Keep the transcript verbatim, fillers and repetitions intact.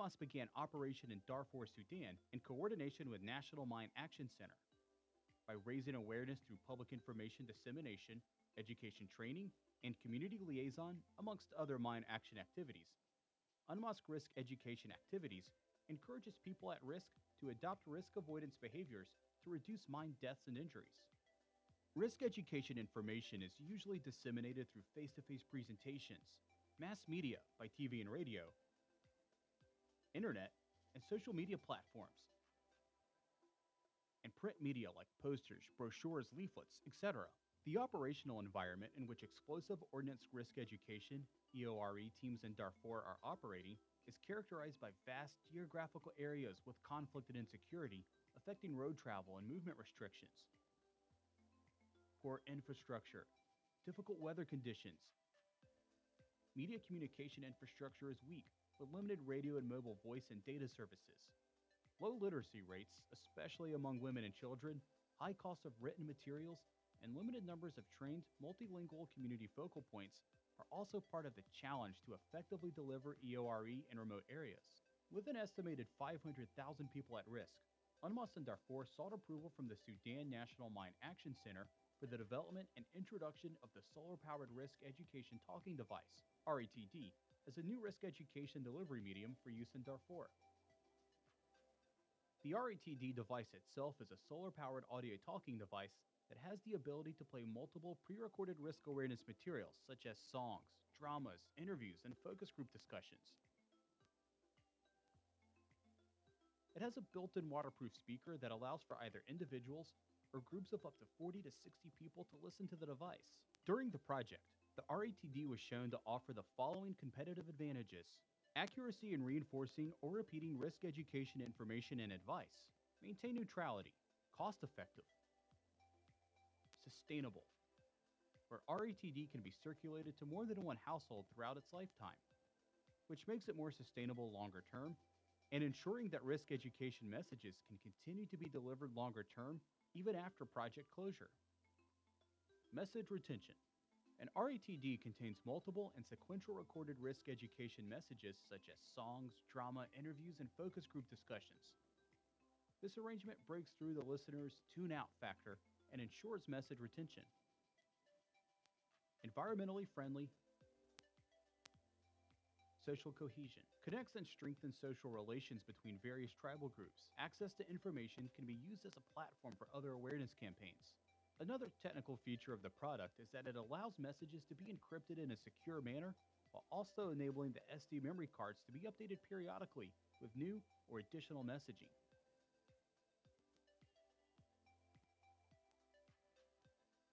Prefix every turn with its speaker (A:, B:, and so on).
A: UNMAS began operation in Darfur, Sudan in coordination with National Mine Action Center. By raising awareness through public information dissemination, education training, and community liaison, amongst other mine action activities, UNMAS risk education activities encourages people at risk to adopt risk avoidance behaviors to reduce mine deaths and injuries. Risk education information is usually disseminated through face-to-face presentations, mass media by T V and radio, internet, and social media platforms, and print media like posters, brochures, leaflets, et cetera. The operational environment in which Explosive Ordnance Risk Education (E O R E) teams in Darfur are operating is characterized by vast geographical areas with conflict and insecurity affecting road travel and movement restrictions, poor infrastructure, difficult weather conditions. Media communication infrastructure is weak, with limited radio and mobile voice and data services. Low literacy rates, especially among women and children, high cost of written materials, and limited numbers of trained multilingual community focal points are also part of the challenge to effectively deliver E O R E in remote areas. With an estimated five hundred thousand people at risk, UNMAS in Darfur sought approval from the Sudan National Mine Action Center for the development and introduction of the Solar-Powered Risk Education Talking Device, R E T D, as a new risk education delivery medium for use in Darfur. The R E T D device itself is a solar-powered audio talking device that has the ability to play multiple pre-recorded risk awareness materials such as songs, dramas, interviews, and focus group discussions. It has a built-in waterproof speaker that allows for either individuals or groups of up to forty to sixty people to listen to the device. During the project, the R E T D was shown to offer the following competitive advantages: accuracy in reinforcing or repeating risk education information and advice, maintain neutrality, cost-effective, sustainable, where R E T D can be circulated to more than one household throughout its lifetime, which makes it more sustainable longer term, and ensuring that risk education messages can continue to be delivered longer term even after project closure. Message retention. An R E T D contains multiple and sequential recorded risk education messages such as songs, drama, interviews, and focus group discussions. This arrangement breaks through the listener's tune-out factor and ensures message retention. Environmentally friendly. Social cohesion. Connects and strengthens social relations between various tribal groups. Access to information can be used as a platform for other awareness campaigns. Another technical feature of the product is that it allows messages to be encrypted in a secure manner while also enabling the S D memory cards to be updated periodically with new or additional messaging.